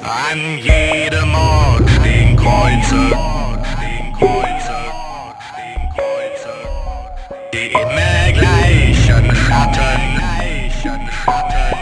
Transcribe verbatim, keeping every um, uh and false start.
An jedem Ort stehen Kreuze, die immer gleichen Schatten,